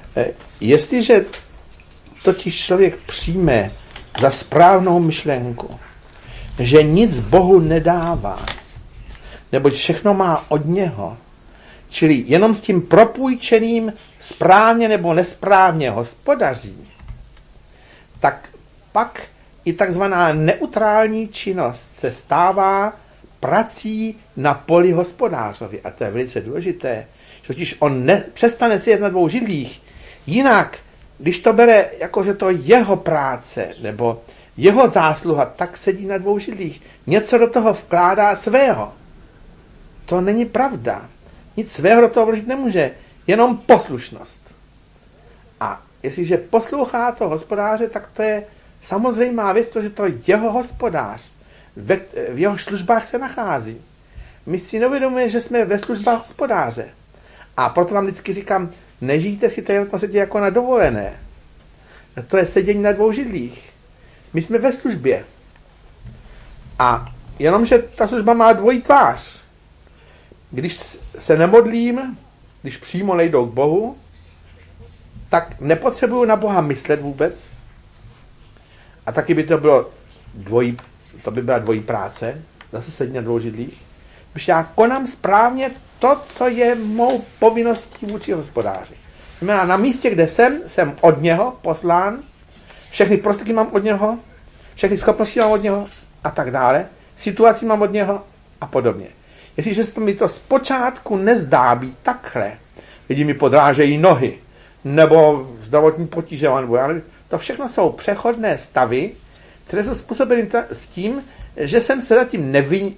Jestliže totiž člověk přijme za správnou myšlenku, že nic Bohu nedává, neboť všechno má od něho, čili jenom s tím propůjčeným správně nebo nesprávně hospodaří, tak pak i takzvaná neutrální činnost se stává prací na poli hospodářovi. A to je velice důležité, že totiž on přestane sedět na dvou židlích. Jinak, když to bere jako, že to jeho práce nebo jeho zásluha, tak sedí na dvou židlích. Něco do toho vkládá svého. To není pravda. Nic svého do toho vložit nemůže. Jenom poslušnost. A jestliže poslouchá to hospodáře, tak to je samozřejmá věc, protože to jeho hospodář. V jeho službách se nachází. My si neuvědomujeme, že jsme ve službách hospodáře. A proto vám vždycky říkám, nežijte si tady na světě jako na dovolené. To je sedění na dvou židlích. My jsme ve službě. A jenomže ta služba má dvojí tvář. Když se nemodlím, když přímo nejdou k Bohu, tak nepotřebuju na Boha myslet vůbec. A taky by to bylo byla dvojí práce, zase sedí na dvou židlích. Když já konám správně to, co je mou povinností vůči hospodáři. Znamená, na místě, kde jsem od něho poslán, všechny prostředky mám od něho, všechny schopnosti mám od něho a tak dále, situaci mám od něho a podobně. Jestliže se mi to zpočátku nezdá být takhle, lidi mi podrážejí nohy, nebo zdravotní potíže, nebo to všechno jsou přechodné stavy, které jsou způsobeny s tím, že jsem se zatím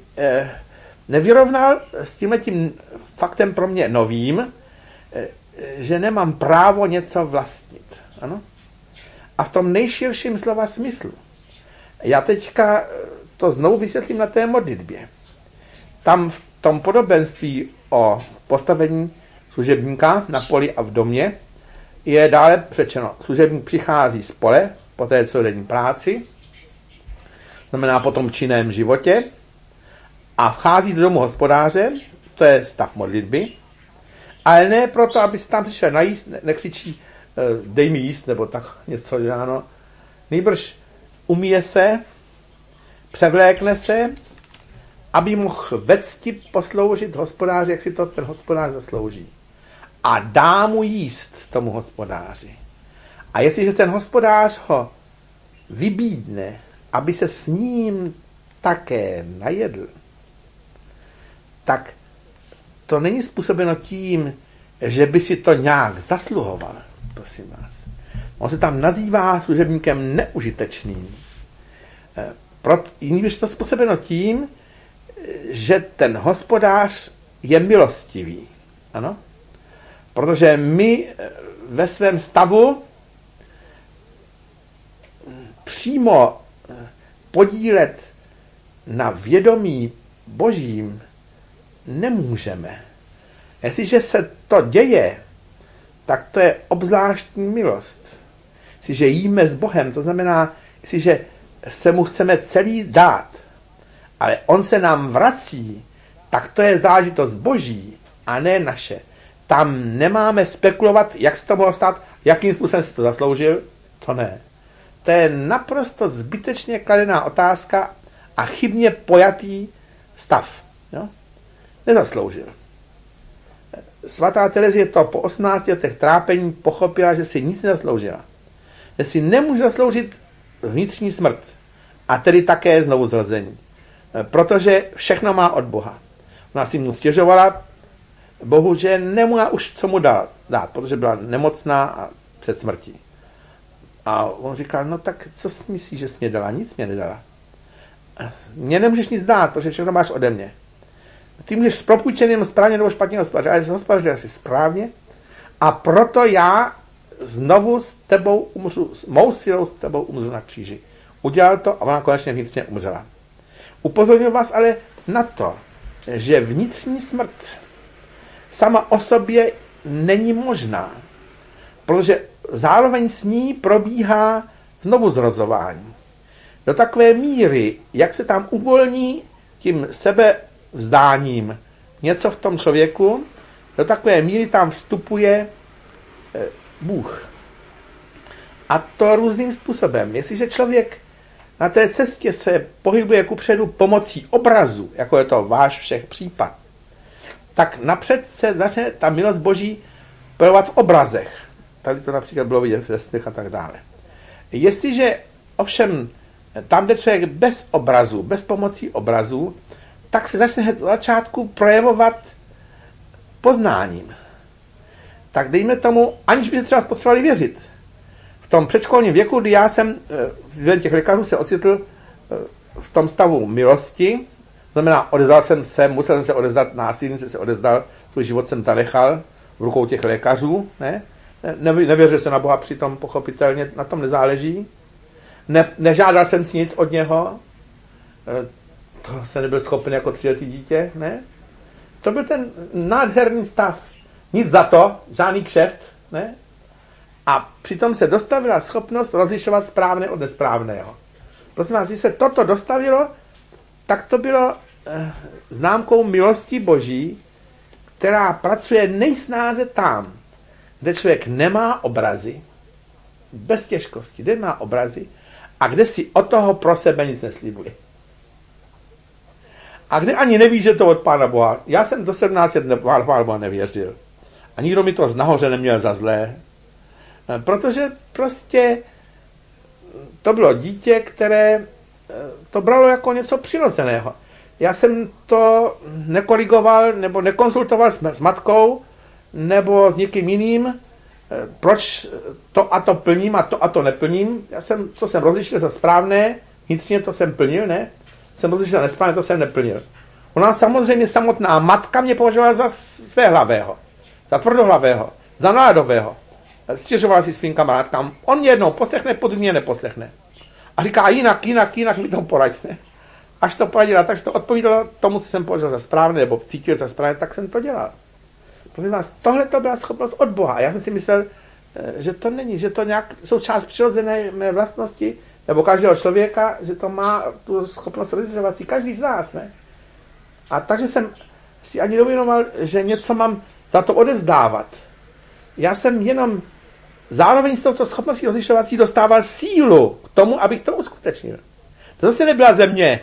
nevyrovnal s tímhletím faktem pro mě novým, že nemám právo něco vlastnit. Ano? A v tom nejširším slova smyslu. Já teďka to znovu vysvětlím na té modlitbě. Tam v tom podobenství o postavení služebníka na poli a v domě je dále řečeno, služebník přichází z pole, po té celodenní práci, znamená po tom činném životě, a vchází do domu hospodáře, to je stav modlitby, ale ne proto, aby si tam přišel najíst, nekřičí dej mi jíst, nebo tak něco, že ano. Nejbrž umije se, převlékne se, aby mohl ve cti posloužit hospodáři, jak si to ten hospodář zaslouží. A dá mu jíst tomu hospodáři. A jestliže ten hospodář ho vybídne, aby se s ním také najedl, tak to není způsobeno tím, že by si to nějak zasluhoval, prosím vás. On se tam nazývá služebníkem neužitečným. Jiný by to způsobeno tím, že ten hospodář je milostivý. Ano? Protože my ve svém stavu přímo podílet na vědomí Božím nemůžeme. Jestliže se to děje, tak to je obzvláštní milost. Jestliže jíme s Bohem, to znamená, jestliže se mu chceme celý dát, ale on se nám vrací, tak to je záležitost Boží a ne naše. Tam nemáme spekulovat, jak se to mohlo stát, jakým způsobem si to zasloužil, to ne. To je naprosto zbytečně kladená otázka a chybně pojatý stav. Jo? Nezasloužil. Svatá Terezie to po 18 letech trápení pochopila, že si nic nezasloužila. Že si nemůže zasloužit vnitřní smrt a tedy také znovuzrození. Protože všechno má od Boha. Ona si mu stěžovala Bohu, že nemá už co mu dát, protože byla nemocná a před smrtí. A on říkal, no tak co jsi myslíš, že jsi mě dala? Nic mě nedala. Mně nemůžeš nic dát, protože všechno máš ode mě. Ty můžeš s propůjčeným správně nebo špatně hospodařit, ale hospodařit asi správně a proto já znovu s tebou umřu, s mou silou s tebou umřu na kříži. Udělal to a ona konečně vnitřně umřela. Upozorňuji vás ale na to, že vnitřní smrt sama o sobě není možná, protože zároveň s ní probíhá znovuzrozování. Do takové míry, jak se tam uvolní tím sebevzdáním něco v tom člověku, do takové míry tam vstupuje Bůh. A to různým způsobem. Jestliže člověk na té cestě se pohybuje kupředu pomocí obrazu, jako je to váš všech případ, tak napřed se začne ta milost Boží projevovat v obrazech. Tady to například bylo vidět ve snech a tak dále. Jestliže ovšem tam jde člověk bez obrazu, bez pomocí obrazu, tak se začne hned od začátku projevovat poznáním. Tak dejme tomu, aniž by se třeba potřebovali věřit. V tom předškolním věku, kdy já jsem v těch lékařů se ocitl v tom stavu milosti, znamená, odezdal jsem se, musel jsem se odezdat, násilně jsem se odezdal, svůj život jsem zanechal v rukou těch lékařů, ne? Nevěřil jsem na Boha přitom, pochopitelně, na tom nezáleží. Nežádal jsem si nic od něho, to jsem nebyl schopen jako 3letý dítě, ne? To byl ten nádherný stav. Nic za to, žádný kšeft, ne? A přitom se dostavila schopnost rozlišovat správné od nesprávného. Prosím vás, když se toto dostavilo, tak to bylo známkou milosti Boží, která pracuje nejsnáze tam, kde člověk nemá obrazy, bez těžkosti, kde má obrazy a kde si od toho pro sebe nic neslibuje. A kde ani neví, že to od Pána Boha. Já jsem do 17 let Pána Boha nevěřil. A nikdo mi to z nahoře neměl za zlé. Protože prostě to bylo dítě, které to bralo jako něco přirozeného. Já jsem to nekorigoval nebo nekonsultoval s matkou nebo s někým jiným, proč to a to plním a to neplním. Co jsem rozlišil za správné, vnitřně to jsem plnil, ne? Jsem rozlišil za nesprávné, to jsem neplnil. Ona samozřejmě samotná matka mě považovala za svéhlavého, za tvrdohlavého, za náladového. Stěžovala si svým kamarádkám. On mě jednou poslechne, po druhé neposlechne. A říká, jinak mi to poraď, ne? Až to poradila, tak to odpovídalo tomu, co jsem považoval za správné, nebo cítil za správné, tak jsem to dělal. Prosím vás, tohle to byla schopnost od Boha. A já jsem si myslel, že to není, že to nějak součást přirozené mé vlastnosti, nebo každého člověka, že to má tu schopnost rozlišovat si každý z nás, ne? A takže jsem si ani neuvědomoval, že něco mám za to odevzdávat. Já jsem jenom zároveň s touto schopností rozlišovací dostával sílu k tomu, abych to uskutečnil. To zase nebyla ze mě.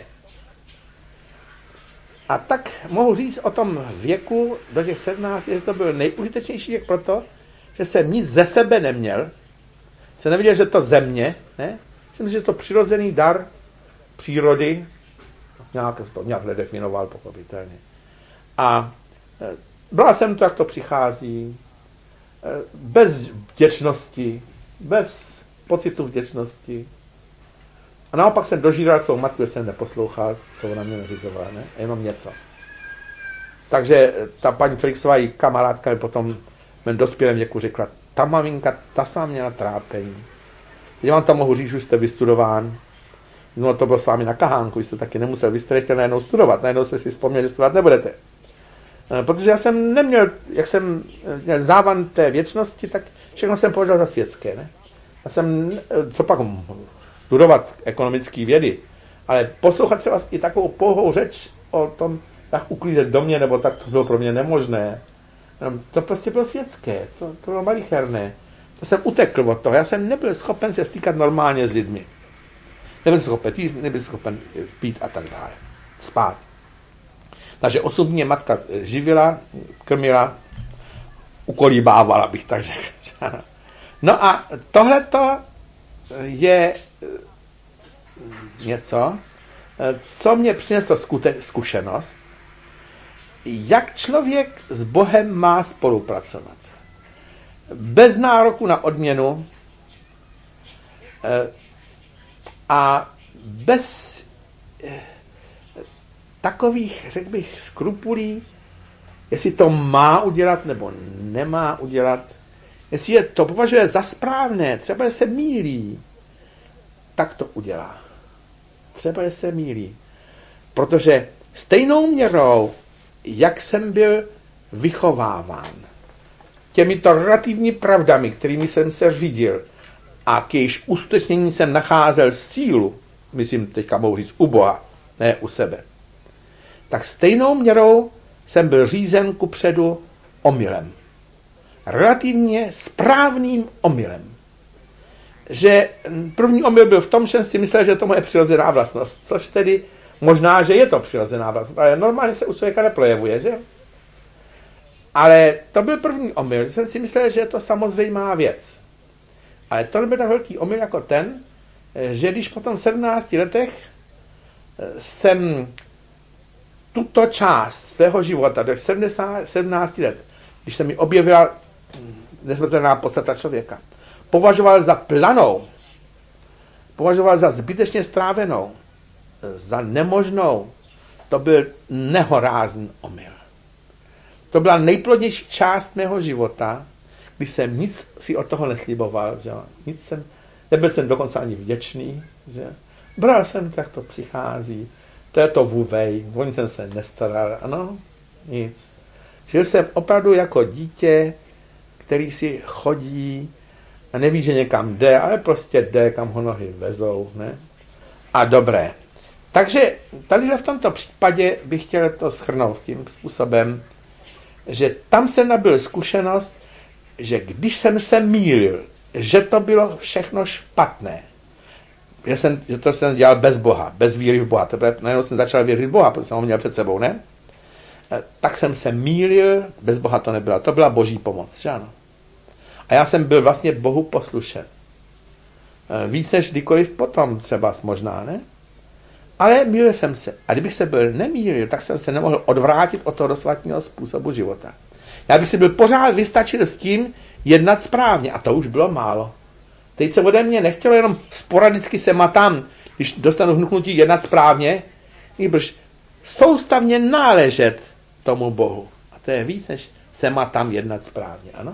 A tak mohu říct o tom věku do těch 17, že to byl nejužitečnější věk proto, že jsem nic ze sebe neměl. Jsem neviděl, že to ze mě, ne? Myslím, že to přirozený dar přírody, nějak nedefinoval pochopitelně. A bral jsem to, jak to přichází, bez vděčnosti, bez pocitu vděčnosti. A naopak jsem dožíral svou matku, že jsem neposlouchal, co ona mě neřizovala, ne? Jenom něco. Takže ta paní Felixová, její kamarádka, mi potom v mém dospělém věku řekla, ta maminka, ta s vámi měla trápení. Já vám to mohu říct, že jste vystudován. No to bylo s vámi na kahánku, jste taky nemusel, vy jste chtěl najednou studovat, najednou jste si vzpomněl, že studovat nebudete. Protože já jsem neměl, jak jsem měl závan té věčnosti, tak všechno jsem považoval za světské, ne? Já jsem, co pak studovat ekonomické vědy, ale poslouchat třeba i takovou pouhou řeč o tom, jak uklízet domě, nebo tak to bylo pro mě nemožné. To prostě bylo světské, to bylo malicherné. To jsem utekl od toho, já jsem nebyl schopen se stýkat normálně s lidmi. Nebyl schopen jíst, nebyl schopen pít a tak dále. Spát. Takže 8 dní matka živila, krmila, ukolíbávala, bych tak řekl. No a tohleto je něco, co mě přineslo zkušenost, jak člověk s Bohem má spolupracovat. Bez nároku na odměnu a bez takových, řekl bych, skrupulí, jestli to má udělat nebo nemá udělat, jestli je to považuje za správné, třeba se mýlí, tak to udělá. Třeba se mýlí. Protože stejnou měrou, jak jsem byl vychováván, těmito relativní pravdami, kterými jsem se řídil a k jejíž uskutečnění jsem nacházel sílu, myslím teďka mohu říct u Boha, ne u sebe, tak stejnou měrou jsem byl řízen kupředu omylem. relativně správným omylem. Že první omyl byl v tom, že jsem si myslel, že to moje přirozená vlastnost, což tedy možná, že je to přirozená vlastnost, ale normálně se u člověka neprojevuje, že? Ale to byl první omyl, že jsem si myslel, že je to samozřejmá věc. Ale to byl tak velký omyl jako ten, že když potom v 17 letech jsem tuto část svého života, do 17 let, když se mi objevila nesmrtelná podstata člověka, považoval za planou, považoval za zbytečně strávenou, za nemožnou, to byl nehorázný omyl. To byla nejplodnější část mého života, když jsem nic si od toho nesliboval, že? Nebyl jsem dokonce ani vděčný, že? Bral jsem, tak to přichází, to je to vůvej, o nic jsem se nestaral, ano, nic. Žil jsem opravdu jako dítě, který si chodí a neví, že někam jde, ale prostě jde, kam ho nohy vezou, ne? A dobré. Takže tady v tomto případě bych chtěl to shrnout tím způsobem, že tam jsem nabyl zkušenost, že když jsem se mýlil, že to bylo všechno špatné, že to jsem dělal bez Boha, bez víry v Boha, najednou jsem začal věřit v Boha, protože jsem ho měl před sebou, ne? Tak jsem se mýlil, bez Boha to nebyla, to byla boží pomoc, že ano? A já jsem byl vlastně Bohu poslušen. Víc než kdykoliv potom třeba možná, ne? Ale mýlil jsem se. A kdybych se byl nemýlil, tak jsem se nemohl odvrátit od toho dosavadního způsobu života. Já bych si byl pořád vystačil s tím jednat správně. A to už bylo málo. Teď se ode mě nechtělo jenom sporadicky sem a tam, když dostanu vnuknutí jednat správně, nýbrž soustavně náležet tomu Bohu. A to je víc, než sem a tam jednat správně, ano?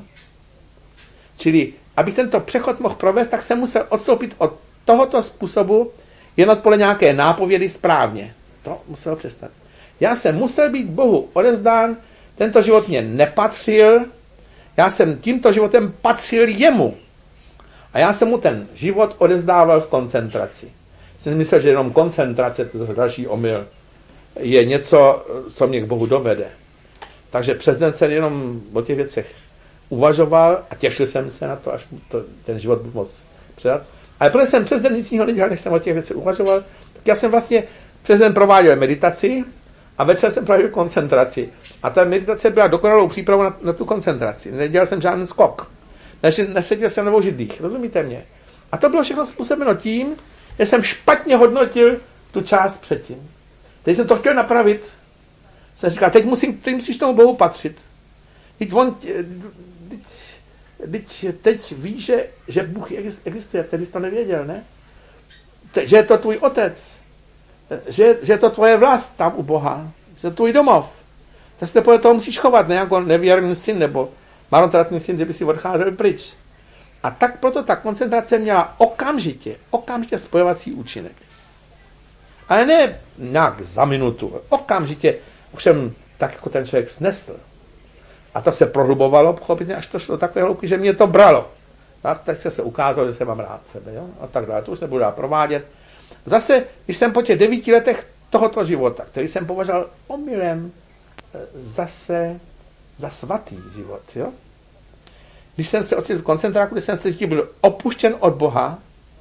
Čili, abych tento přechod mohl provést, tak jsem musel odstoupit od tohoto způsobu jednat podle nějaké nápovědy správně. To muselo přestat. Já jsem musel být Bohu odevzdán, tento život mě nepatřil, já jsem tímto životem patřil jemu. A já jsem mu ten život odevzdával v koncentraci. Jsem myslel, že jenom koncentrace, to je další omyl, je něco, co mě k Bohu dovede. Takže přes den jsem jenom o těch věcech uvažoval a těšil jsem se na to, až ten život budu moct předat. Ale protože jsem přes den nic jiného nedělal, než jsem o těch věcech uvažoval, tak já jsem vlastně přes den prováděl meditaci a večer jsem prováděl koncentraci. A ta meditace byla dokonalou přípravou na tu koncentraci. Nedělal jsem žádný skok. Neseděl jsem na dvou židlích, rozumíte mě? A to bylo všechno způsobeno tím, že jsem špatně hodnotil tu část předtím. Teď jsem to chtěl napravit. Jsem říkal, teď musíš tomu Bohu patřit. Teď víš, že Bůh existuje, tedy jsi to nevěděl, ne? Že je to tvůj otec, že je to tvoje vlast tam u Boha, že je to tvůj domov. Tak se podle toho musíš chovat, ne jako nevěrný syn nebo marnotratný syn, že by si odcházel pryč. A tak proto ta koncentrace měla okamžitě spojovací účinek. Ale ne nějak za minutu, okamžitě už jsem tak jako ten člověk snesl. A to se prohlubovalo, pochopitelně, až to šlo do takové hloubky, že mě to bralo. Tak se ukázalo, že se mám rád sebe, jo? A tak dále. To už nebudu dál provádět. Zase, když jsem po těch 9 letech tohoto života, který jsem považoval omylem, zase za svatý život, jo? Když jsem se ocitl v koncentráku, když jsem se cítil byl opuštěn od Boha,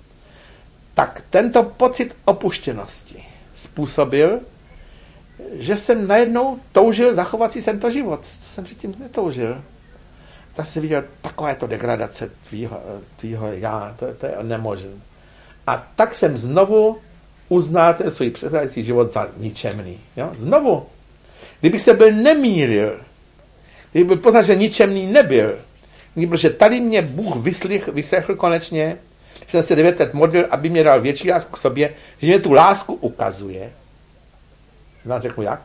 tak tento pocit opuštěnosti způsobil, že jsem najednou toužil zachovat si tento život. To jsem předtím netoužil. Tak jsem viděl, taková je to degradace tvýho já, to je nemožné. A tak jsem znovu uznal ten svůj předcházející život za ničemný. Jo? Znovu. Kdybych se byl nemýlil, kdybych byl poznal, že ničemný nebyl, protože tady mě Bůh vyslechl konečně, že jsem se 9 let modlil, aby mě dal větší lásku k sobě, že mě tu lásku ukazuje. Vám řeknu jak?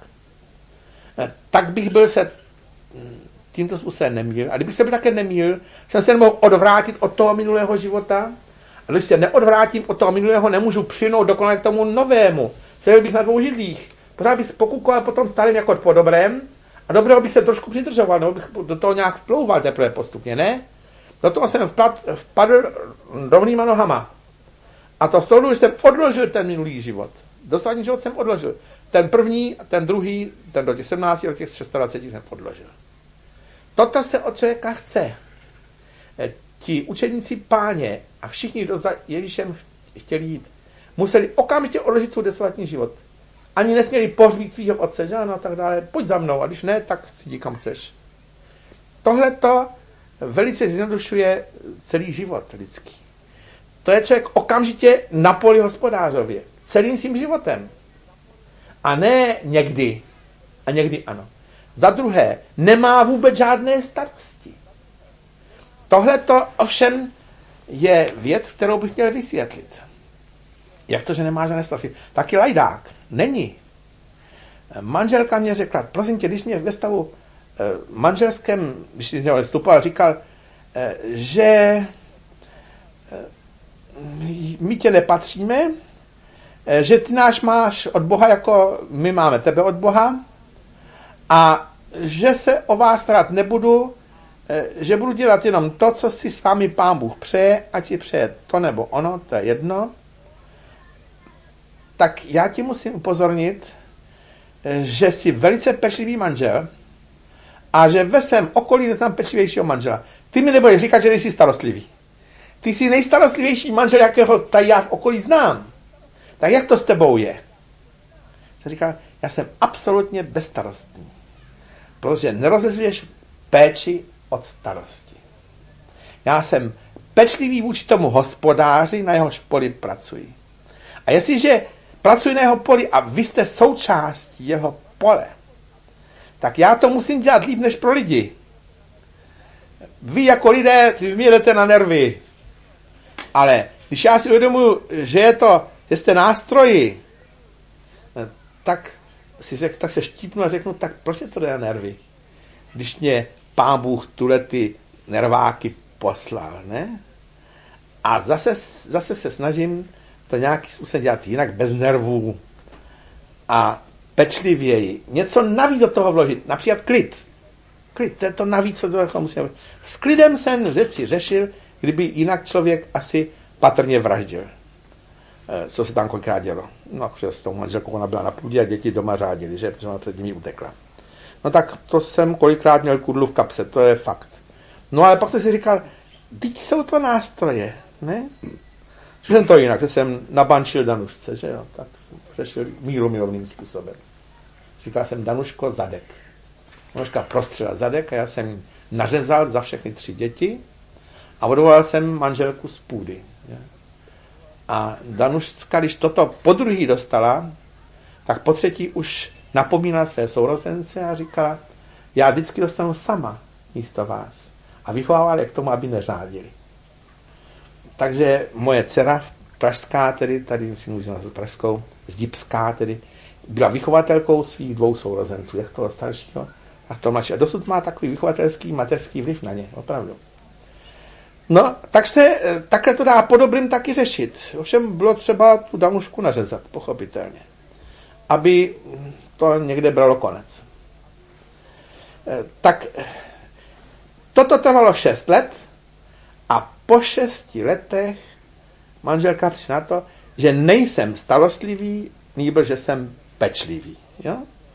Tak bych byl se tímto způsobem nemýlil. A kdybych se byl také nemýlil, jsem se nemohl odvrátit od toho minulého života. A když se neodvrátím od toho minulého, nemůžu přijnout dokonale k tomu novému. Seděl bych na 2 židlích. Pořád bych spokukoval potom starým jako po dobrém a dobrého bych se trošku přidržoval, nebo bych do toho nějak vplouval teprve postupně, ne? Do toho jsem vpadl rovnýma nohama. A to z toho, že jsem odložil ten minulý život. Dosavadní život jsem odložil. Ten první, ten druhý, ten do těch 17, do těch 26 jsem odložil. toto se od člověka chce. Ti učeníci Páně a všichni, kdo za Ježíšem chtěli jít, museli okamžitě odložit svůj dosavadní život. Ani nesměli pohřbít svýho otce, že ano, a tak dále. Pojď za mnou, a když ne, tak si jdi kam chceš. Tohle to velice zjednodušuje celý život lidský. To je člověk okamžitě na poli hospodářově. Celým svým životem. A ne někdy. A někdy ano. Za druhé, nemá vůbec žádné starosti. Tohle to ovšem je věc, kterou bych měl vysvětlit. Jak to, že nemá žádné starosti? Taky lajdák. Není. Manželka mě řekla, prosím tě, když mě ve stavu manželském, když mě vstupoval, říkal, že my tě nepatříme, že ty náš máš od Boha, jako my máme tebe od Boha, a že se o vás starat nebudu, že budu dělat jenom to, co si s vámi Pán Bůh přeje, ať si přeje to nebo ono, to je jedno. Tak já ti musím upozornit, že jsi velice pečlivý manžel a že ve svém okolí neznám pečlivějšího manžela. Ty mi nebudeš říkat, že nejsi starostlivý. Ty jsi nejstarostlivější manžel, jakého tady já v okolí znám. Tak jak to s tebou je? Jsem říkal, já jsem absolutně bezstarostný. Protože nerozlišuješ péči od starosti. Já jsem pečlivý vůči tomu hospodáři, na jehož poli pracuji. A jestliže pracuji na jeho poli a vy jste součástí jeho pole, tak já to musím dělat líp než pro lidi. Vy jako lidé, vy jdete na nervy. Ale když já si uvědomuji, že jste nástroji, tak se štípnu a řeknu, tak proč je to jde na nervy? Když mě Pán Bůh ty nerváky poslal, ne? A zase se snažím to nějaký způsobem dělat jinak, bez nervů a pečlivěji. Něco navíc do toho vložit, například klid. Klid, to je to navíc, co do toho musím. S klidem jsem věci řešil, kdyby jinak člověk asi patrně vraždil. Co se tam kolikrát dělo. No, že s tou manželkou ona byla na půdě a děti doma řádili, že? Protože ona před nimi utekla. No tak to jsem kolikrát měl kudlu v kapse, to je fakt. No ale pak jsem si říkal, teď jsou to nástroje, ne? Že jsem to jinak, že jsem nabančil Danušce, že jo? Tak jsem řešil mírumilovným způsobem. Říkal jsem, Danuško, zadek. Danuška prostřela zadek a já jsem jí nařezal za všechny 3 děti a odvolal jsem manželku z půdy. Je? A Danuška, když toto podruhý dostala, tak po 3. už napomínala své sourozence a říkala, já vždycky dostanu sama místo vás. A vychovávala je k tomu, aby neřádili. Takže moje dcera pražská, tedy tady si můžu nazvat pražskou, zdibská, tedy byla vychovatelkou svých 2 sourozenců, jak toho staršího a toho mladšího. A dosud má takový vychovatelský, mateřský vliv na ně, opravdu. No, takhle to dá po dobrým taky řešit. Ovšem bylo třeba tu Danušku nařezat, pochopitelně. Aby to někde bralo konec. Tak toto trvalo 6 let a po 6 letech manželka přišla na to, že nejsem starostlivý, nýbrž, že jsem pečlivý. Jo?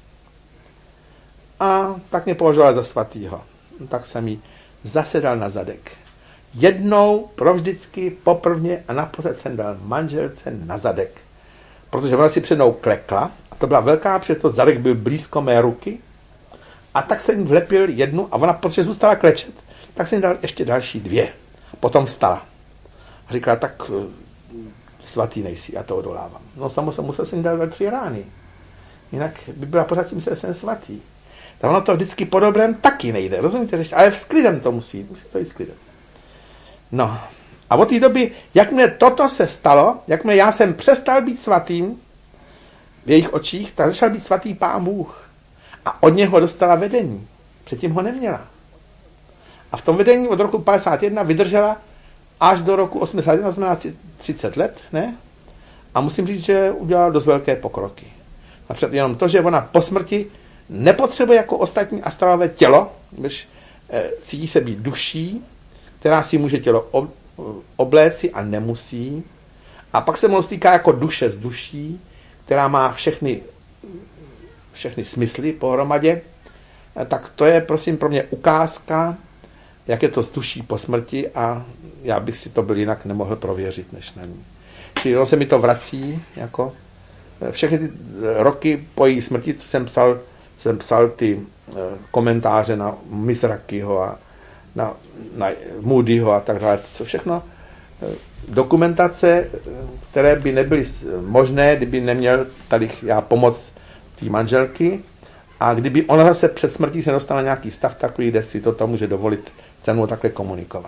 A tak mě považovala za svatýho. Tak jsem jí zasedal na zadek. Jednou, provždycky, poprvně a naposled jsem dal manželce na zadek. Protože ona si před mnou klekla, a to byla velká příležitost, zadek byl blízko mé ruky, a tak jsem jí vlepil 1 a ona protože zůstala klečet, tak jsem jí dal ještě další 2. Potom vstala. A říkala, tak svatý nejsi, já to odolávám. No samozřejmě musel jsem jí dát 3 rány. Jinak by byla pořád si myslela, že jsem svatý. Tak ono to vždycky po dobrém taky nejde, rozumíte? Ale s klidem to musí to jít s klidem. No, a od té doby, jakmile toto se stalo, jakmile já jsem přestal být svatým v jejich očích, tak začal být svatý Pán Bůh. A od něho dostala vedení. Předtím ho neměla. A v tom vedení od roku 51 vydržela až do roku 81, znamená 30 let, ne? A musím říct, že udělala dost velké pokroky. Například jenom to, že ona po smrti nepotřebuje jako ostatní astrálové tělo, když cítí se být duší, která si může tělo obléci a nemusí. A pak se moc týká jako duše z duší, která má všechny smysly pohromadě, tak to je, prosím, pro mě ukázka, jak je to s duší po smrti a já bych si to byl jinak nemohl prověřit, než na ní. Čili se mi to vrací, jako všechny ty roky po její smrti, co jsem psal ty komentáře na Mizrakyho a na Moodyho a tak dále, to všechno dokumentace, které by nebyly možné, kdyby neměl tady já pomoc té manželky a kdyby ona zase před smrtí se dostala nějaký stav takový, kde si to může dovolit se mnou takhle komunikovat.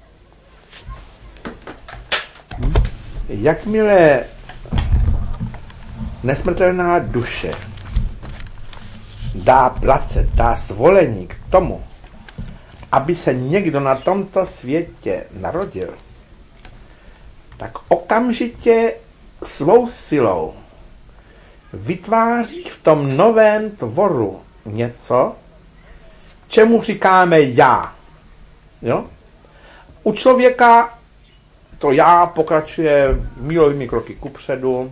Jakmile nesmrtelná duše dá placet, dá svolení k tomu, aby se někdo na tomto světě narodil, tak okamžitě svou silou vytváří v tom novém tvoru něco, čemu říkáme já. Jo? U člověka to já pokračuje mílovými kroky kupředu,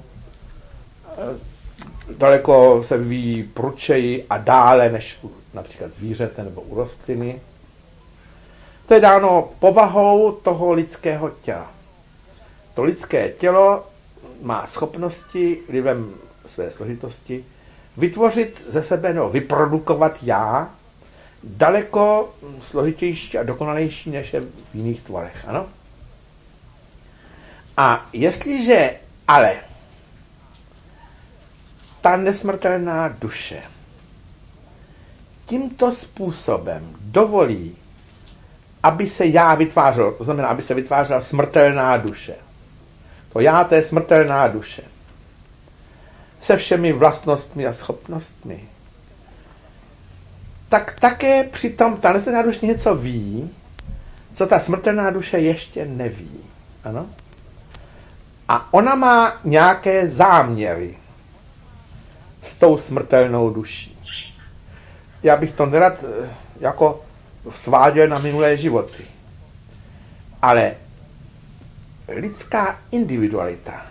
daleko se vyvíjí prudčeji a dále než u například zvířete nebo u rostliny. To je dáno povahou toho lidského těla. To lidské tělo má schopnosti vlivem své složitosti vytvořit ze sebe, no, vyprodukovat já daleko složitější a dokonalejší než je v jiných tvorech. Ano? A jestliže ale ta nesmrtelná duše tímto způsobem dovolí, aby se já vytvářel, to znamená, aby se vytvářela smrtelná duše. To já, to je smrtelná duše. Se všemi vlastnostmi a schopnostmi. Tak také přitom ta nesmrtelná duše něco ví, co ta smrtelná duše ještě neví. Ano? A ona má nějaké záměry s tou smrtelnou duší. Já bych to nerad jako sváděl na minulé životy. Ale lidská individualita,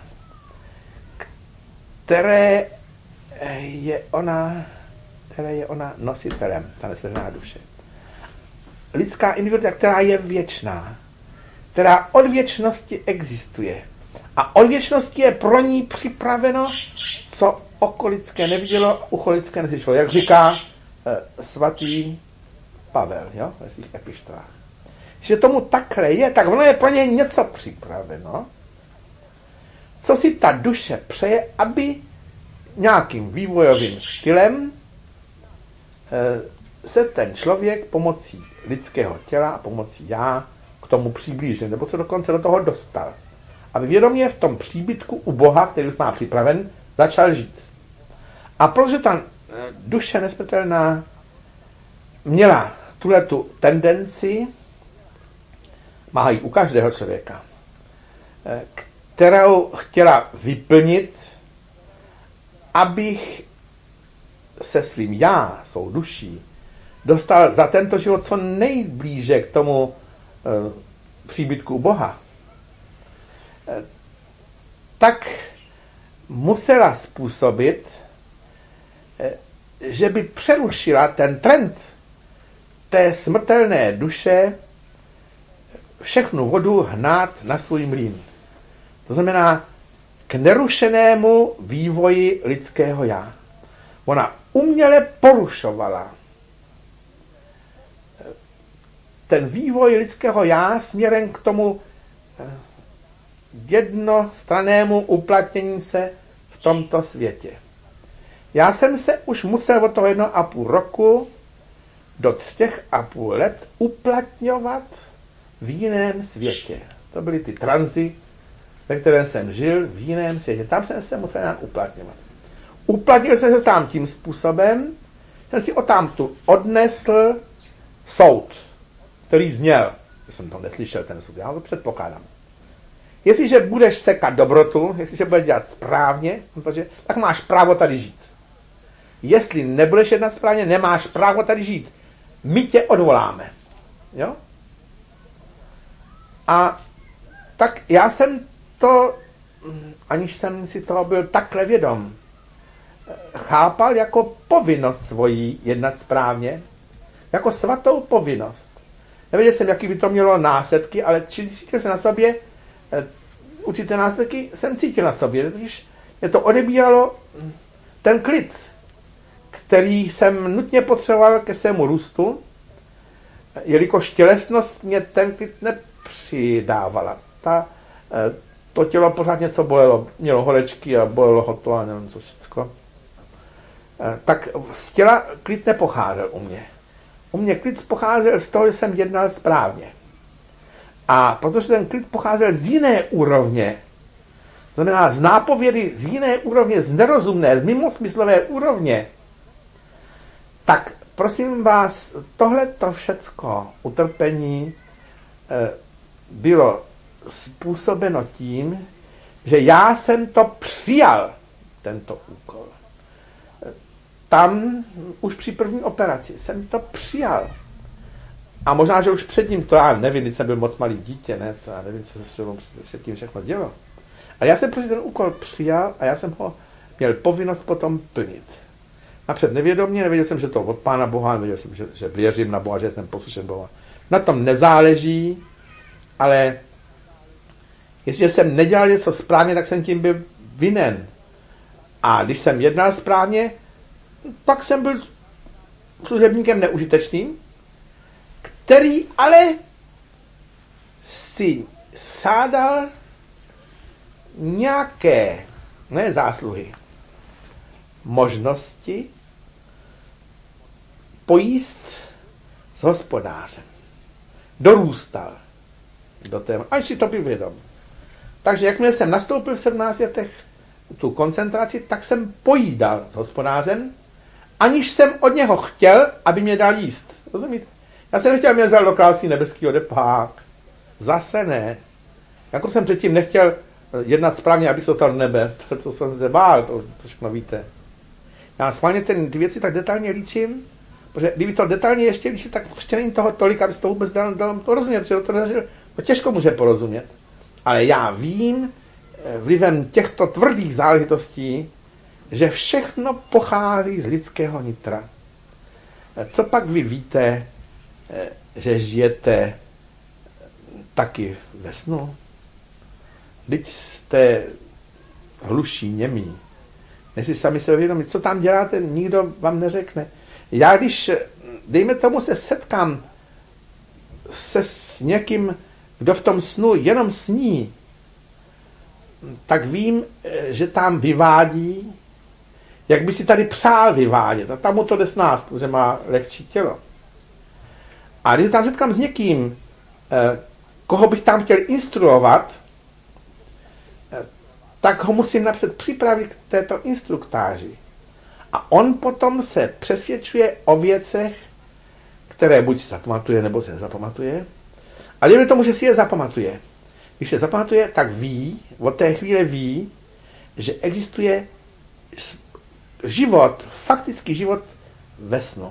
které je ona nositelem, ta nesmrtelná duše. Lidská individualita, která je věčná, která od věčnosti existuje. A od věčnosti je pro ní připraveno, co oko lidské nevidělo, ucho lidské neslyšelo. Jak říká svatý Pavel, jo, ve svých epištolách. Že tomu takhle je, tak ono je pro ně něco připraveno, co si ta duše přeje, aby nějakým vývojovým stylem se ten člověk pomocí lidského těla a pomocí já k tomu přiblížil, nebo se dokonce do toho dostal. Aby vědomě v tom příbytku u Boha, který už má připraven, začal žít. A protože ta duše nesmrtelná měla tuhletu tendenci, má ji u každého člověka, kterou chtěla vyplnit, abych se svým já, svou duší, dostal za tento život co nejblíže k tomu příbytku u Boha, tak musela způsobit, že by přerušila ten trend té smrtelné duše všechnu vodu hnát na svůj mlýn. To znamená k nerušenému vývoji lidského já. Ona uměle porušovala ten vývoj lidského já směrem k tomu jednostrannému uplatnění se v tomto světě. Já jsem se už musel od toho 1,5 roku do 3,5 let uplatňovat v jiném světě. To byly ty tranzy, ve kterém jsem žil v jiném světě. Tam jsem se musel nějak uplatňovat. Uplatnil jsem se tam tím způsobem, že si odtamtud odnesl soud, který zněl. Jsem to neslyšel, ten soud, já to předpokládám. Jestliže budeš sekat dobrotu, jestliže budeš dělat správně, tak máš právo tady žít. Jestli nebudeš jednat správně, nemáš právo tady žít. My tě odvoláme. Jo? A tak já jsem to, aniž jsem si toho byl takhle vědom, chápal jako povinnost svoji jednat správně, jako svatou povinnost. Nevěděl jsem, jaký by to mělo následky, ale cítil jsem na sobě, určité následky jsem cítil na sobě, totiž mě to odebíralo ten klid, který jsem nutně potřeboval ke svému růstu, jelikož tělesnost mě ten klid nepřidávala. To tělo pořád něco bolelo, mělo horečky a bolelo ho to a nevím co všecko. Tak z těla klid nepocházel u mě. U mě klid pocházel z toho, že jsem jednal správně. A protože ten klid pocházel z jiné úrovně, znamená z nápovědy z jiné úrovně, z nerozumné, z mimosmyslové úrovně, tak prosím vás, tohleto všecko utrpení bylo způsobeno tím, že já jsem to přijal, tento úkol. Tam už při první operaci jsem to přijal. A možná, že už předtím, to já nevím, když jsem byl moc malý dítě, ne, to já nevím, co se předtím všechno dělo. Ale já jsem prostě ten úkol přijal a já jsem ho měl povinnost potom plnit. Napřed nevědomě, nevěděl jsem, že to od Pána Boha, nevěděl jsem, že věřím na Boha, že jsem poslušen Boha. Na tom nezáleží, ale jestliže jsem nedělal něco správně, tak jsem tím byl vinen. A když jsem jednal správně, pak jsem byl služebníkem neužitečným, který ale si sádal nějaké, ne zásluhy, možnosti pojíst s Hospodářem. Dorůstal do té, až si to byl vědom. Takže jakmile jsem nastoupil v 17 letech tu koncentraci, tak jsem pojídal s Hospodářem, aniž jsem od něho chtěl, aby mě dal jíst. Rozumíte? Já jsem nechtěl, aby mě vzal do království nebeského depák. Zase ne. Jako jsem předtím nechtěl jednat správně, abych se dostal do nebe. To jsem se bál, to všechno víte. Já schválně ty věci tak detailně líčím, protože kdyby to detailně ještě líčit, tak ještě není toho tolik, aby se to vůbec dal to rozumět, protože to těžko může porozumět. Ale já vím, vlivem těchto tvrdých záležitostí, že všechno pochází z lidského nitra. Co pak vy víte, že žijete taky ve snu? Vždyť jste hluší, němí. Než si sami se uvědomit, co tam děláte, nikdo vám neřekne. Já když, dejme tomu, se setkám s někým, kdo v tom snu jenom sní, tak vím, že tam vyvádí, jak by si tady přál vyvádět. A tam mu to jde s nás, protože má lehčí tělo. A když tam setkám s někým, koho bych tam chtěl instruovat, tak ho musím napřed připravit k této instruktáži. A on potom se přesvědčuje o věcech, které buď si zapamatuje, nebo se zapamatuje. A dejme tomu, že si je zapamatuje. Když se zapamatuje, tak ví, od té chvíle ví, že existuje život, faktický život ve snu.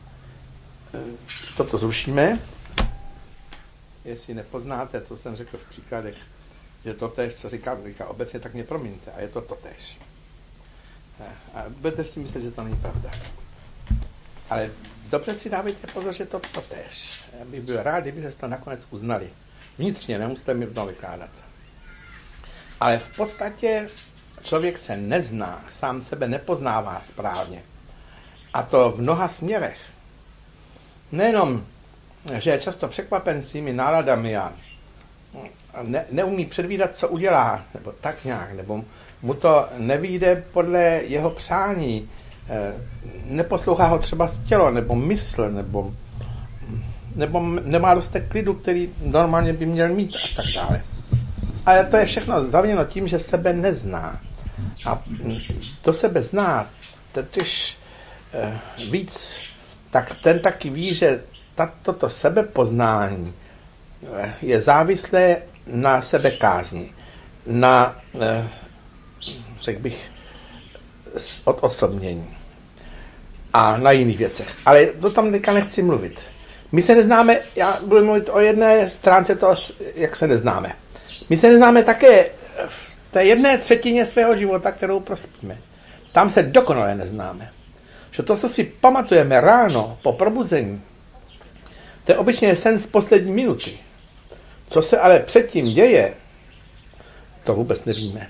Toto zrušíme. Jestli nepoznáte, co jsem řekl v příkladech, že totéž, co říká obecně, tak mě promiňte. A je to totéž. A budete si myslet, že to není pravda. Ale dobře si dávejte pozor, že to totéž. Já bych byl rád, kdybyste to nakonec uznali. Vnitřně, nemusíte mi to vykládat. Ale v podstatě člověk se nezná, sám sebe nepoznává správně. A to v mnoha směrech. Nejenom, že je často překvapen svými náladami a neumí předvídat, co udělá, nebo tak nějak, nebo mu to nevyjde podle jeho přání, neposlouchá ho třeba tělo, nebo mysl, nebo nemá dostatek klidu, který normálně by měl mít a tak dále. Ale to je všechno zaviněno tím, že sebe nezná. A to sebe zná, totiž víc, tak ten taky ví, že toto sebepoznání je závislé na sebekázni, na, řekl bych, odosobnění a na jiných věcech. Ale to tam teďka nechci mluvit. My se neznáme, já budu mluvit o jedné stránce toho, jak se neznáme. My se neznáme také v té 1/3 svého života, kterou prospíme. tam se dokonale neznáme. Že to, co si pamatujeme ráno po probuzení, to je obyčejně sen z poslední minuty. Co se ale předtím děje, to vůbec nevíme.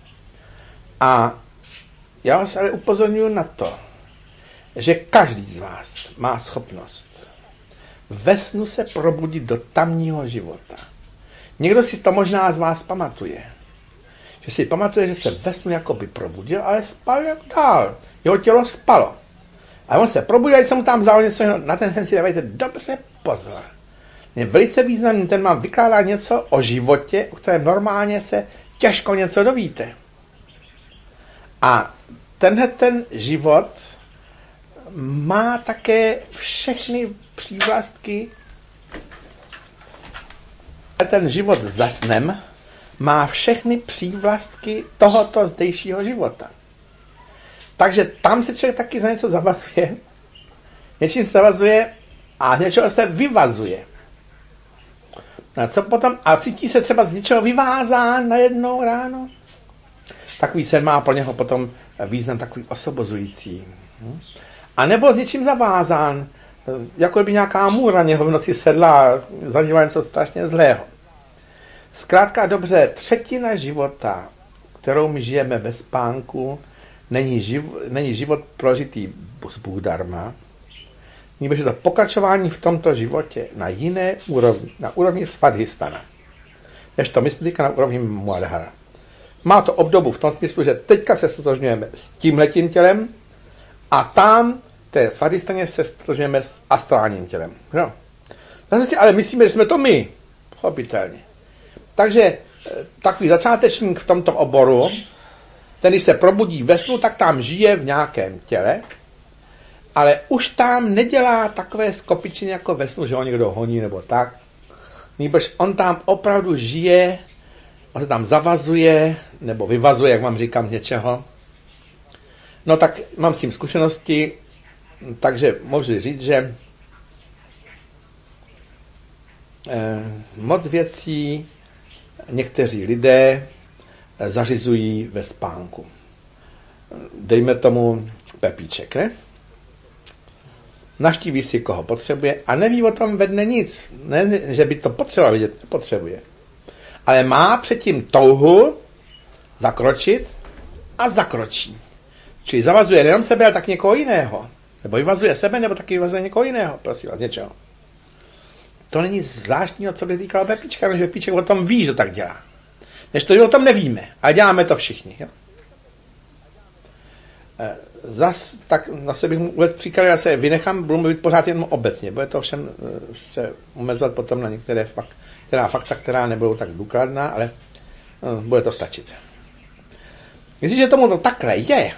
A já vás ale upozorňuji na to, že každý z vás má schopnost ve snu se probudit do tamního života. Někdo si to možná z vás pamatuje. Že si pamatuje, že se ve snu jakoby probudil, ale spal jak dál. Jeho tělo spalo. A on se probudil, když se mu tam vzal něco, na ten sen si dávajte dobře pozor. Je velice významný, ten vám vykládá něco o životě, o kterém normálně se těžko něco dovíte. A tenhle ten život má také všechny přívlastky. Ten život za snem má všechny přívlastky tohoto zdejšího života. Takže tam se člověk taky za něco zavazuje, něčím se zavazuje a něčeho se vyvazuje. A co potom? A cítí se třeba z něčeho vyvázán najednou ráno? Takový sen má pro něho potom význam takový osobozující. A nebo s něčím zavázán, jako by nějaká můra něho v noci sedla a zažívá něco strašně zlého. Zkrátka dobře, třetina života, kterou my žijeme ve spánku, není život prožitý z Bůh-darma, nebož je to pokračování v tomto životě na jiné úrovni, na úrovni Svadhisthana, než to my jsme na úrovni Muladhara. Má to obdobu v tom smyslu, že teďka se stotožňujeme s tímhletím tělem a tam té Svadhisthaně se stotožňujeme s astrálním tělem. No. Zase si ale myslíme, že jsme to my. Pochopitelně. Takže takový začátečník v tomto oboru, ten, když se probudí ve snu, tak tam žije v nějakém těle, ale už tam nedělá takové skopičiny jako ve snu, že ho někdo honí nebo tak. Nýbrž on tam opravdu žije, on se tam zavazuje, nebo vyvazuje, jak vám říkám, z něčeho. No tak mám s tím zkušenosti, takže můžu říct, že moc věcí někteří lidé zařizují ve spánku. Dejme tomu Pepíček, ne? Naštíví si, koho potřebuje a neví o tom ve dne nic. Ne, že by to potřeboval vidět, nepotřebuje. Ale má předtím touhu zakročit a zakročí. Čili zavazuje nejen sebe, ale tak někoho jiného. Nebo vyvazuje sebe, nebo taky vyvazuje někoho jiného. Prosím vás, něčeho. To není zvláštního, co by týkalo Pepíčka, protože Pepíček o tom ví, že tak dělá. Než to o tom nevíme, ale děláme to všichni. Jo? Zas tak na sebe bych mu uvést příklad, já se vynechám, budu mluvit pořád jenom obecně, bude to všem se omezovat potom na některé fakta, která nebudou tak důkladná, ale bude to stačit. Jestliže tomu to takhle je,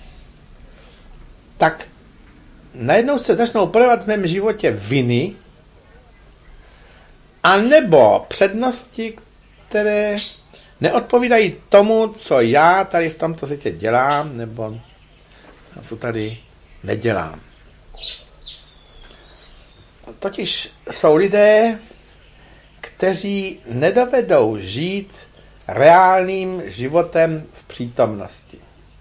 tak najednou se začnou projevovat v mém životě viny a nebo přednosti, které neodpovídají tomu, co já tady v tomto světě dělám, nebo co tady nedělám. Totiž jsou lidé, kteří nedovedou žít reálným životem v přítomnosti.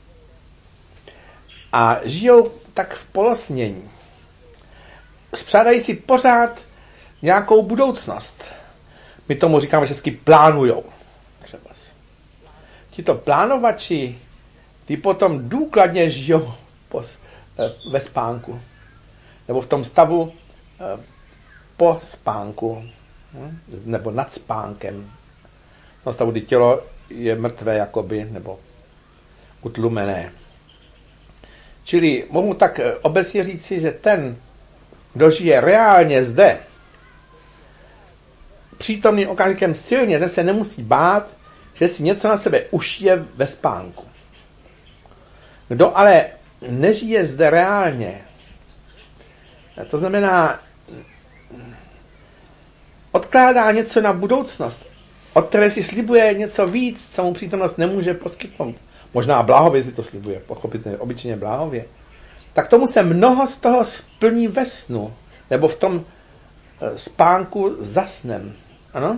A žijou tak v polosnění. Spřádají si pořád nějakou budoucnost. My tomu říkáme česky plánujou. Třeba. Tito plánovači, ty potom důkladně žijou ve spánku. Nebo v tom stavu po spánku. Nebo nad spánkem. V tom stavu, kdy tělo je mrtvé jakoby, nebo utlumené. Čili mohu tak obecně říci, že ten, kdo žije reálně zde, přítomným okamžikem silně, ten se nemusí bát, že si něco na sebe ušije ve spánku. Kdo ale nežije zde reálně, to znamená, odkládá něco na budoucnost, od které si slibuje něco víc, co mu přítomnost nemůže poskytnout. Možná bláhově si to slibuje, pochopitelně, obyčejně bláhově. Tak tomu se mnoho z toho splní ve snu, nebo v tom spánku za snem. Ano?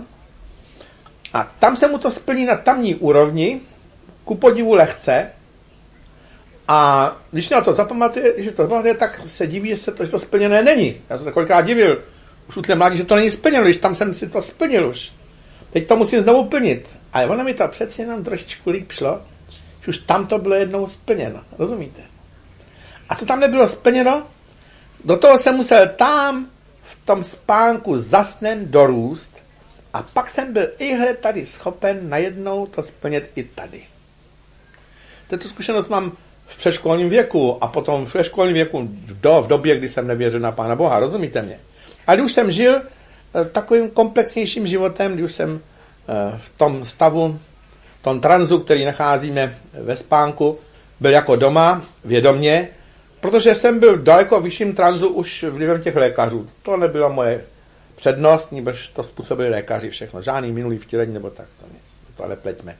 A tam se mu to splní na tamní úrovni, ku podivu lehce, A když na to zapamatuje, tak se diví, že to splněné není. Já jsem se kolikrát divil, už u té mládí, že to není splněno, když tam jsem si to splnil už. Teď to musím znovu plnit. Ale ono mi to přeci jenom trošičku líp šlo, že už tam to bylo jednou splněno. Rozumíte? A co tam nebylo splněno? Do toho jsem musel tam v tom spánku za snem dorůst a pak jsem byl ihle tady schopen najednou to splnit i tady. Tuto zkušenost mám v předškolním věku a potom v předškolním věku v době, kdy jsem nevěřil na Pána Boha, rozumíte mě? A když už jsem žil takovým komplexnějším životem, když už jsem v tom stavu, v tom tranzu, který nacházíme ve spánku, byl jako doma, vědomně, protože jsem byl daleko vyšším tranzu už vlivem těch lékařů. To nebyla moje přednost, nebož to způsobili lékaři všechno. Žádný minulý vtělení nebo tak, to nic. To nepleťme.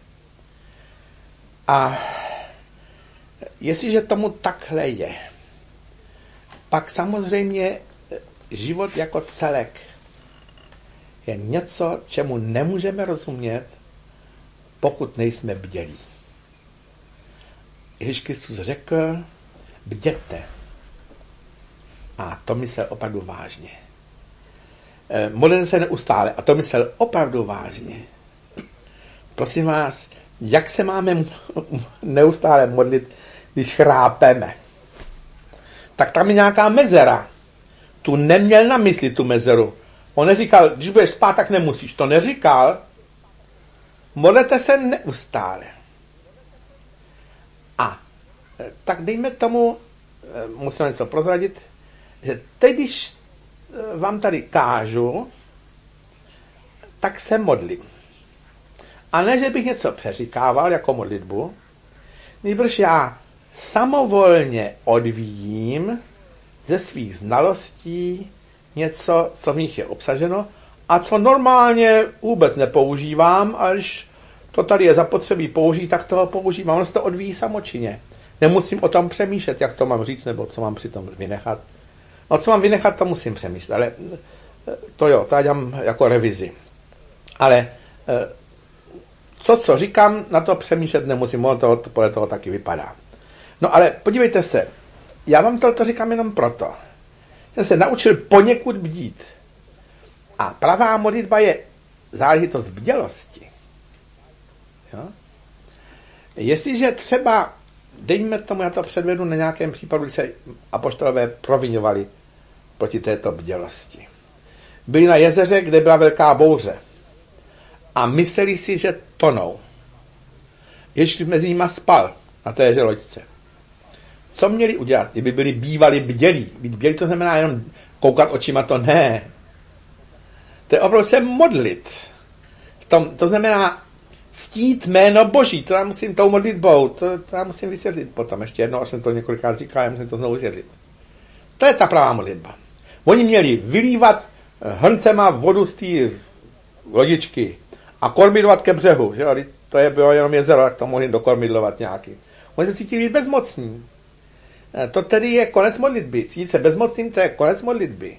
A jestliže tomu takhle je, pak samozřejmě život jako celek je něco, čemu nemůžeme rozumět, pokud nejsme bdělí. Ježíš Kristus řekl, bděte. A to myslel opravdu vážně. Modlete se neustále. A to myslel opravdu vážně. Prosím vás, jak se máme neustále modlit, když chrápeme? Tak tam je nějaká mezera. Tu neměl na mysli tu mezeru. On neříkal, když budeš spát, tak nemusíš. To neříkal. Modlete se neustále. A tak dejme tomu, musím něco prozradit, že teď, když vám tady kážu, tak se modlím. A ne, že bych něco přeříkával jako modlitbu, nýbrž já samovolně odvíjím ze svých znalostí něco, co v nich je obsaženo a co normálně vůbec nepoužívám, ale když to tady je zapotřebí použít, tak toho používám. Ono se to odvíjí samočinně. Nemusím o tom přemýšlet, jak to mám říct, nebo co mám přitom vynechat. No, co mám vynechat, to musím přemýšlet, ale to jo, to já dělám jako revizi. Ale co říkám, na to přemýšlet nemusím, to podle toho taky vypadá. No ale podívejte se, já vám to říkám jenom proto, že jsem se naučil poněkud bdít. A pravá modlitba je záležitost bdělosti. Jo? Jestliže třeba, dejme tomu, já to předvedu na nějakém případu, kdy se apoštolové proviňovali proti této bdělosti. Byli na jezeře, kde byla velká bouře a mysleli si, že tonou. Ježíš mezi nimi spal na té loďce. Co měli udělat, kdyby byli bývali bdělí? Být bdělí to znamená jenom koukat očima, to ne. To je opravdu se modlit. To znamená ctít jméno Boží. To já musím tou modlitbou, to já musím vysvětlit potom. Ještě jednou, až jsem to několikrát říkal, já musím to znovu vysvětlit. To je ta pravá modlitba. Oni měli vylívat hrncema vodu z té lodičky a kormidlovat ke břehu. Že? To bylo jenom jezero, tak to mohli dokormidlovat nějaký. Oni se cítili bezmocní. To tedy je konec modlitby. Cítit se bezmocným, to je konec modlitby.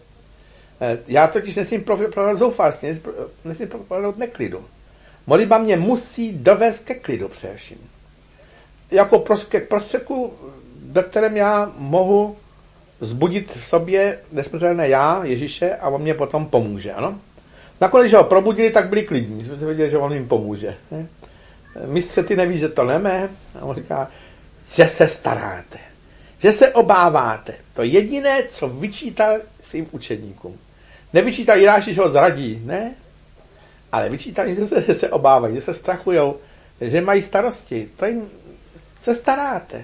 Já totiž nesmím provádět zoufalství, nesmím provádět neklidu. Modlitba mě musí dovést ke klidu především. Jako prostředku, ve kterém já mohu zbudit v sobě nesmrtelné já, Ježíše, a on mě potom pomůže. Ano? Nakonec, když ho probudili, tak byli klidní, že se věděli, že on jim pomůže. Mistře, ty nevíš, že to nemé? A on říká, že se staráte, že se obáváte. To jediné, co vyčítal svým učedníkům. Nevyčítal Jiráši, že ho zradí, ne? Ale vyčítal jim, že se obávají, že se strachujou, že mají starosti. To jim se staráte.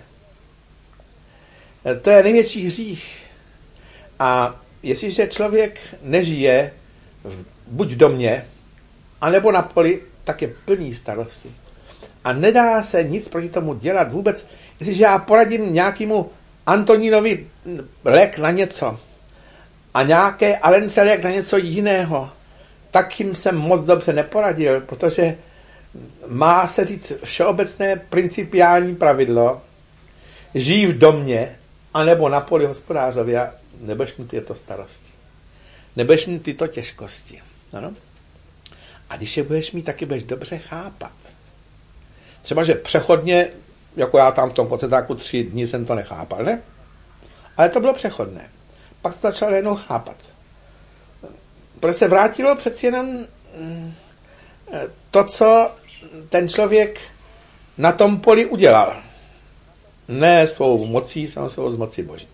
To je největší hřích. A jestliže člověk nežije buď v domě, anebo na poli, tak je plný starosti. A nedá se nic proti tomu dělat vůbec. Jestliže já poradím nějakému Antonínovi lék na něco a nějaké Alence lék na něco jiného, tak jim jsem moc dobře neporadil, protože má se říct všeobecné principiální pravidlo, žij v domě, anebo na poli hospodářově a nebudeš mít tyto starosti. Nebudeš mít tyto těžkosti. Ano? A když je budeš mít, taky budeš dobře chápat. Třeba, že přechodně jako já tam v tom koncentráku 3 dny jsem to nechápal, ne? Ale to bylo přechodné. Pak to začal jednou chápat. Protože se vrátilo přeci jenom to, co ten člověk na tom poli udělal. Ne svou mocí, samo svou z moci Boží.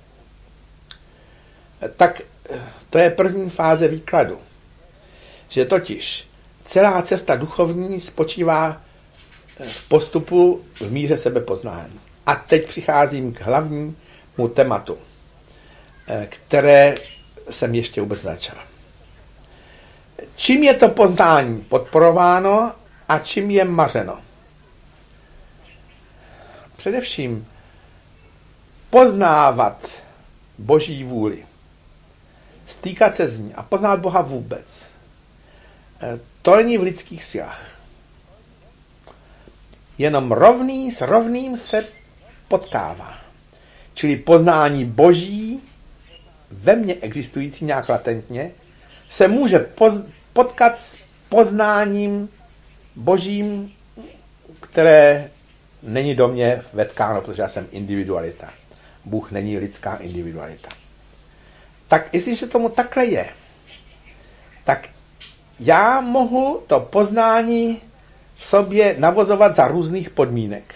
Tak to je první fáze výkladu. Že totiž celá cesta duchovní spočívá v postupu v míře sebepoznání. A teď přicházím k hlavnímu tématu, které jsem ještě vůbec začal. Čím je to poznání podporováno a čím je mařeno? Především poznávat Boží vůli, stýkat se z ní a poznat Boha vůbec. To není v lidských silách. Jenom rovný s rovným se potkává. Čili poznání Boží, ve mně existující nějak latentně, se může potkat s poznáním Božím, které není do mě vetkáno, protože já jsem individualita. Bůh není lidská individualita. Tak jestliže tomu takhle je, tak já mohu to poznání v sobě navozovat za různých podmínek.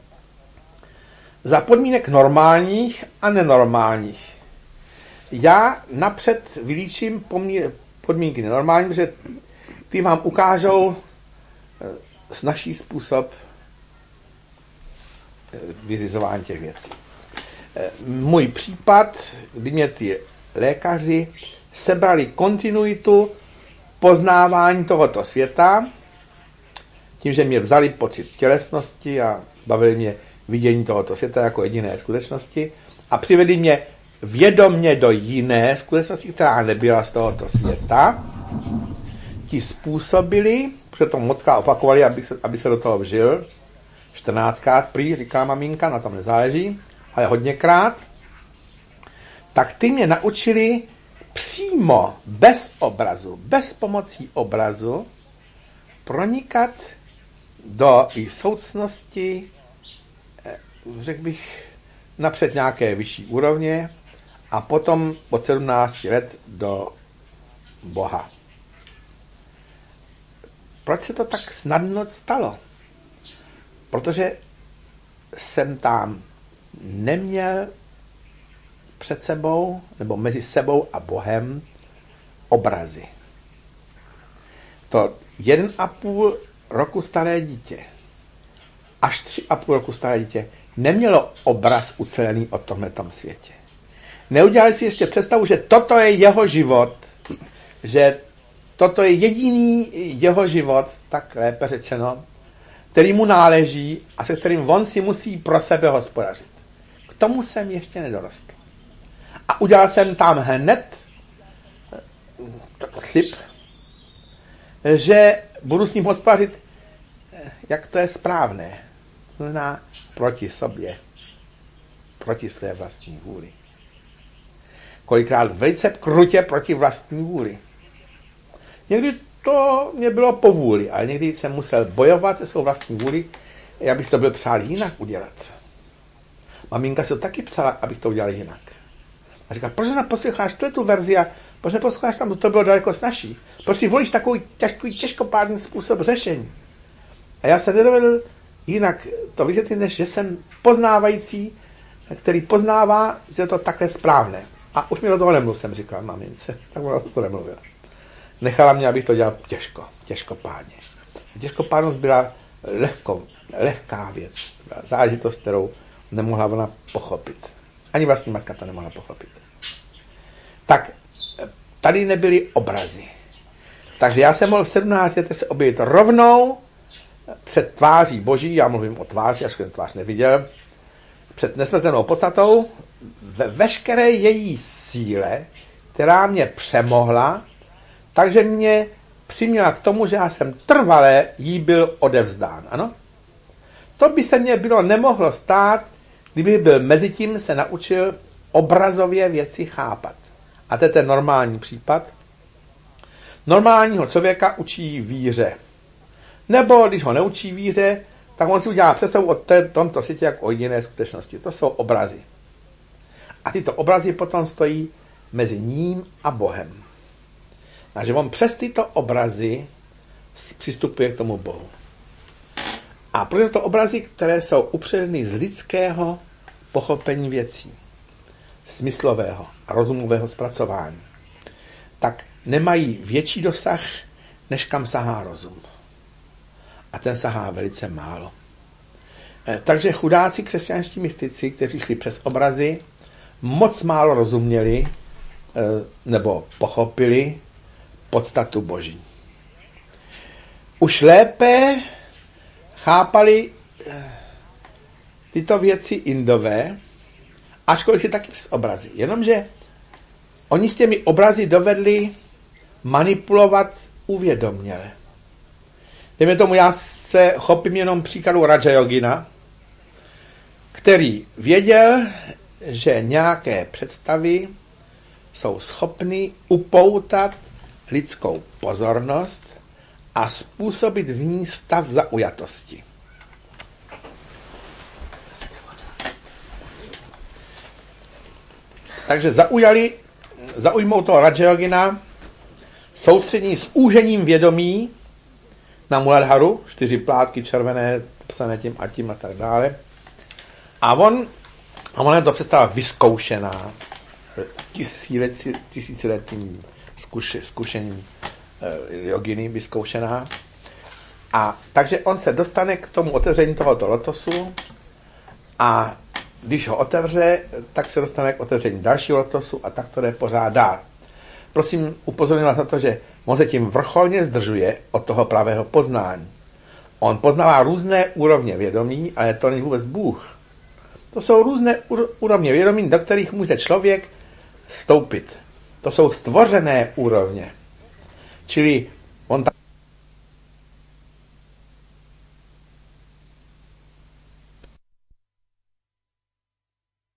Za podmínek normálních a nenormálních. Já napřed vylíčím podmínky nenormální, protože ty vám ukážou snažší způsob vyřizování těch věcí. Můj případ, kdy mě ty lékaři sebrali kontinuitu poznávání tohoto světa, tím, že mě vzali pocit tělesnosti a bavili mě vidění tohoto světa jako jediné skutečnosti a přivedli mě vědomně do jiné skutečnosti, která nebyla z tohoto světa. Ti způsobili, protože to mockrát opakovali, aby se do toho vžil, 14krát prý, říká maminka, na tom nezáleží, ale hodněkrát, tak ty mě naučili přímo, bez obrazu, bez pomocí obrazu, pronikat do i soucnosti, řekl bych, napřed nějaké vyšší úrovně a potom od 17 let do Boha. Proč se to tak snadno stalo? Protože jsem tam neměl před sebou, nebo mezi sebou a Bohem obrazy. To 1,5 roku staré dítě, až 3,5 roku staré dítě, nemělo obraz ucelený o tomhletom světě. Neudělali si ještě představu, že toto je jeho život, že toto je jediný jeho život, tak lépe řečeno, který mu náleží a se kterým on si musí pro sebe hospodařit. K tomu jsem ještě nedorostl. A udělal jsem tam hned slib, že budu s ním hospodařit, jak to je správné. To znamená proti sobě, proti své vlastní vůli. Kolikrát velice krutě proti vlastní vůli. Někdy to mě bylo po vůli, ale někdy jsem musel bojovat se svou vlastní vůli, abych to byl přál jinak udělat. Maminka se to taky psala, abych to udělal jinak. A říká, proč neposloucháš tu verzi a proč neposloucháš tam, to bylo daleko snazší. Proč si volíš takový těžkopádný způsob řešení. A já se nedovedl jinak to vysvětlit, než že jsem poznávající, který poznává, že je to takhle správné. A už mi do toho nemluv, jsem říkal mamince. Tak ona to nemluvila. Nechala mě, abych to dělal těžkopádně. Těžkopádnost byla lehká věc. Záležitost, kterou nemohla ona pochopit. Ani vlastní matka to nemohla pochopit. Tak tady nebyly obrazy. Takže já jsem mohl v 17 letech se objevit rovnou před tváří Boží, já mluvím o tváři, až jsem tvář neviděl, před nesmrtelnou podstatou, ve veškeré její síle, která mě přemohla, takže mě přiměla k tomu, že já jsem trvale jí byl odevzdán. Ano? To by se mně bylo nemohlo stát, kdybych byl mezitím se naučil obrazově věci chápat. A to je ten normální případ. Normálního člověka učí víře. Nebo když ho neučí víře, tak on si udělá představu o tomto světě jako o jediné skutečnosti. To jsou obrazy. A tyto obrazy potom stojí mezi ním a Bohem. Takže on přes tyto obrazy přistupuje k tomu Bohu. A protože to obrazy, které jsou upředeny z lidského pochopení věcí, smyslového a rozumového zpracování, tak nemají větší dosah, než kam sahá rozum. A ten sahá velice málo. Takže chudáci křesťanští mystici, kteří šli přes obrazy, moc málo rozuměli nebo pochopili podstatu Boží. Už lépe chápali tyto věci Indové, ačkoliv si taky přes obrazy. Jenomže oni s těmi obrazy dovedli manipulovat uvědoměle. Dejme tomu, já se chopím jenom příkladu Raja Yogina, který věděl, že nějaké představy jsou schopny upoutat lidskou pozornost a způsobit v ní stav zaujatosti. Takže zaujmou toho Raja Yogina soustředění s úžením vědomí na Muladharu, 4 plátky červené, psané tím a tím a tak dále. A on je to představa vyzkoušená tisíciletým zkušením joginy, vyzkoušená. A takže on se dostane k tomu otevření tohoto lotosu a když ho otevře, tak se dostane k otevření dalšího lotosu a tak to jde pořád dál. Prosím, upozorňuji na to, že on se tím vrcholně zdržuje od toho pravého poznání. On poznává různé úrovně vědomí, ale to není vůbec Bůh. To jsou různé úrovně vědomí, do kterých může člověk vstoupit. To jsou stvořené úrovně. Čili on